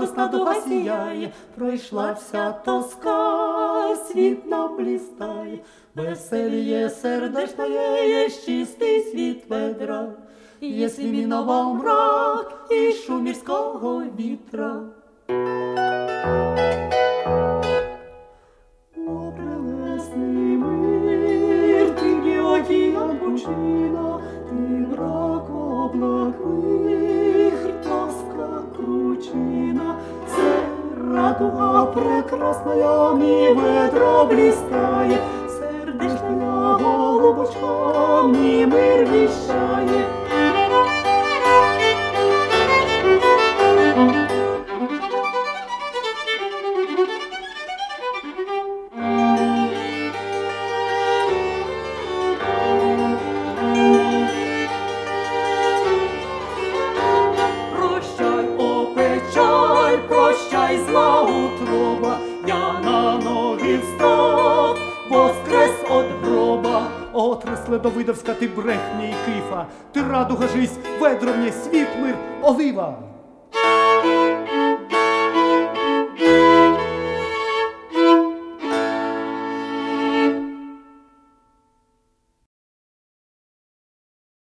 радосна дуга сіяє, пройшла вся тоска, світ нам блістає, веселіє сердечное, є чистий світ ведра, єслі міновав мрак і шум мірського вітра. О, прелесний мир, ти мені океан пучина, ти мрак облакних, тоска кручина, це радуга прекрасная, мій ведро блістає, сердечная голубочка мені мир віщає. Прощай, зла утроба, я на ноги встав, воскрес от гроба. Отрасле Давидовська, ти брехня і кифа, ти радуга жизнь, ведро мне світ, мир, олива.